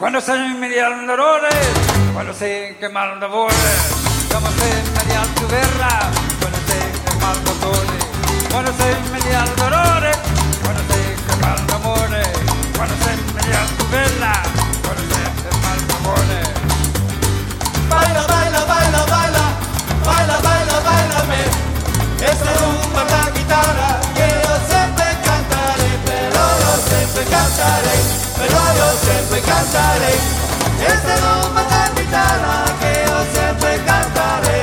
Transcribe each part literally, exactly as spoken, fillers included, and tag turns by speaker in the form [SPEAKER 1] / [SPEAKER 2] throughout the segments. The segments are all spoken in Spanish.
[SPEAKER 1] Quando sei in medio al dolore, quando sei che mal lavori, quando sei in medio al tu verra, quando sei che mal lavori, quando sei in medio al dolore, quando sei che mal lavori, quando sei in medio al tu verra, quando sei che mal lavori.
[SPEAKER 2] Baila, baila, baila, baila, baila, baila, bailame, esta rumba la guitarra que yo siempre cantaré, pero yo siempre cantaré, pero yo siempre cantaré, esta rumba la guitarra que yo siempre cantaré.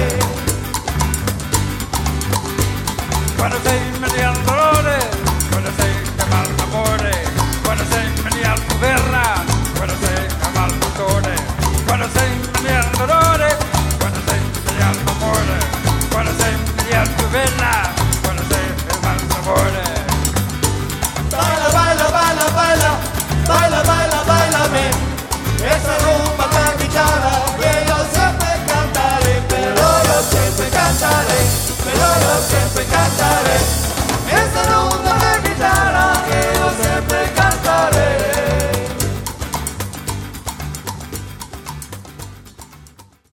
[SPEAKER 1] Quando sei in medio al dolore, quando sei che mal lavori, quando sei in medio al tu verra, quando sei che mal lavori, quando sei in medio al dolore, quando sei in medio al amore, quando sei in medio al tu verra, quando sei che mal lavori.
[SPEAKER 2] Baila, baila, baila, baila, baila, baila, bailame, esa rumba con guitarra que yo siempre cantaré, pero yo siempre cantaré, pero yo siempre cantaré.